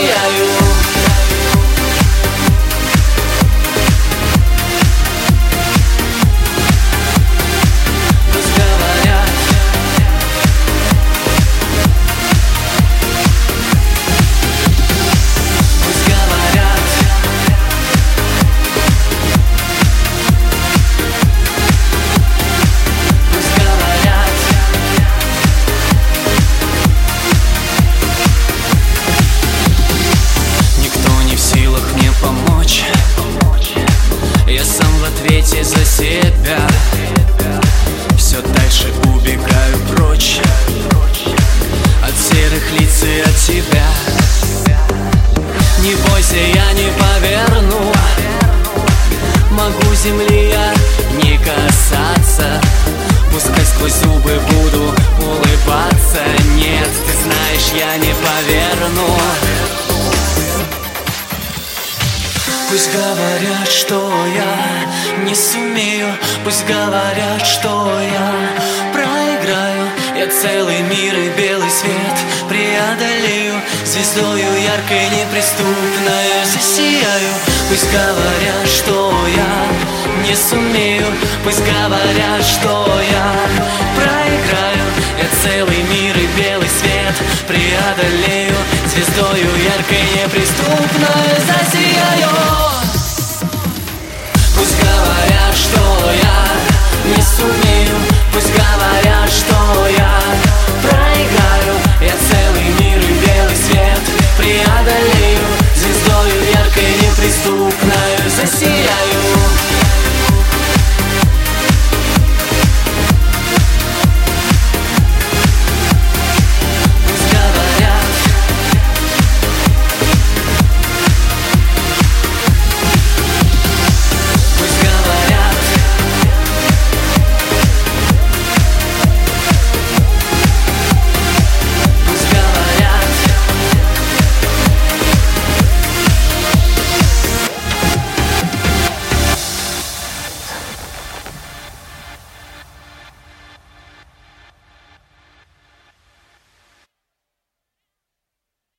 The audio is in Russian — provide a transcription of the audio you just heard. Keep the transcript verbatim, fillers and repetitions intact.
засияю. Я сам в ответе за себя, все дальше убегаю прочь от серых лиц и от тебя. Не бойся, я не поверну, могу земли я не касаться, пускай сквозь зубы буду улыбаться. Нет, ты знаешь, я не поверну. Пусть говорят, что я не сумею, пусть говорят, что я проиграю. Я целый мир и белый свет преодолею, звездою яркой неприступной засияю. Пусть говорят, что я не сумею, пусть говорят, что я проиграю. Я целый мир и белый свет преодолею, звездою яркой неприступной засияю.